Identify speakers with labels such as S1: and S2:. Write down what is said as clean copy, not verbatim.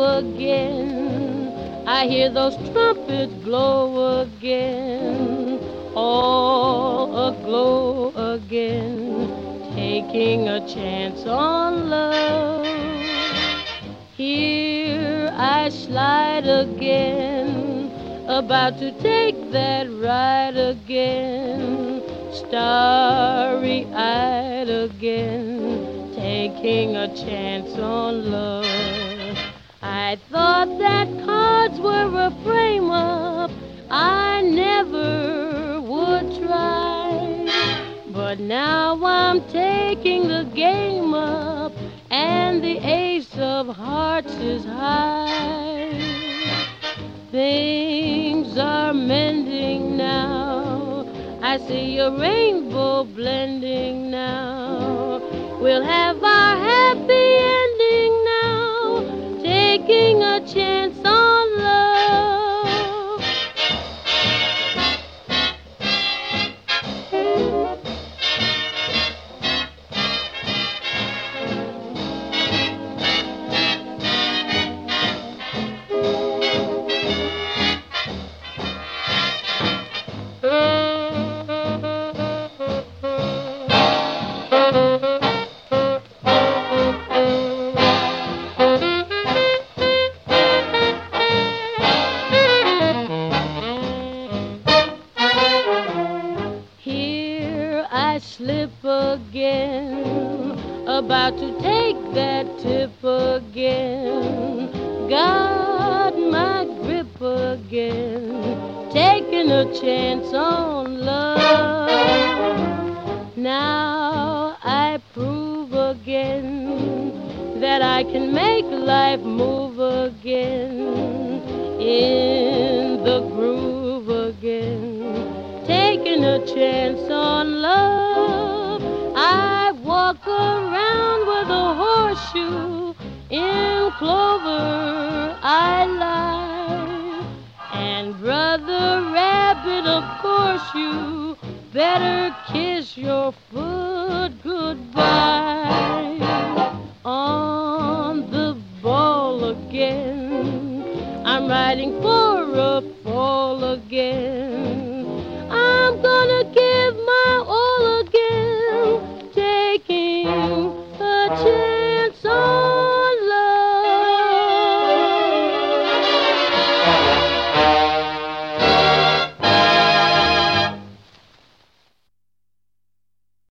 S1: again. I hear those trumpets blow again, all aglow again, taking a chance on love. Here I slide again, about to take that ride again, starry-eyed again, taking a chance on love. I thought that cards were a frame-up I never would try, but now I'm taking the game up, and the ace of hearts is high. Things are mending now, I see a rainbow blending now. We'll have our happy ending now, taking a chance on love. I slip again, about to take that tip again. Got my grip again, taking a chance on love. Now I prove again that I can make life move again, in the groove again, taking a chance on love. I walk around with a horseshoe, in clover I lie. And Brother Rabbit, of course you better kiss your foot goodbye. On the ball again, I'm riding for a fall again.